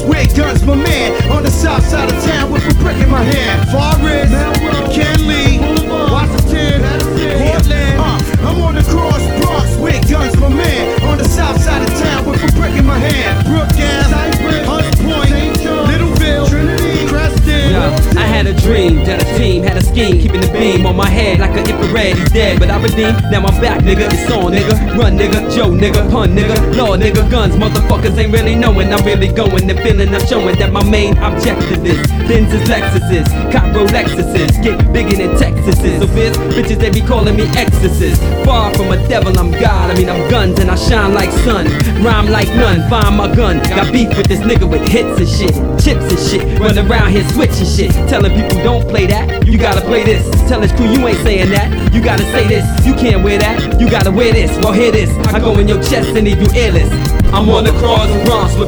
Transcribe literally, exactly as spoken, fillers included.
Bronx with guns, my man. On the south side of town with a brick in my hand. Forest, Ken Lee, Washington, Portland. Uh, I'm on the cross Bronx with guns, my man. On the south side of town with a brick in my hand. Brookhouse, Hunts Point, Littleville, Trinity, Creston. Yeah, I had a dream that a team had a scheme, keeping the beam on my head like an infrared. He's dead, but I redeemed. Now I'm back, nigga. It's on, nigga. Run, nigga. Joe, nigga. Pun, nigga. Law, nigga. Guns, motherfuckers ain't really knowing. I'm really going and feeling. I'm showing that my main objective is Benz's, Lexuses, cop Rolexuses, get bigger than Texas's. So biz, bitches they be calling me exorcist. Far from a devil, I'm God. I mean I'm guns and I shine like sun. Rhyme like none. Find my gun. Got beef with this nigga with hits and shit, chips and shit. Run around here switching shit, telling people don't play that. You gotta play this. Tell his crew you ain't saying that. You gotta say this. You can't wear that. You gotta wear this. Well hear this. I go in your chest and leave you earless. I'm on the cross Bronx with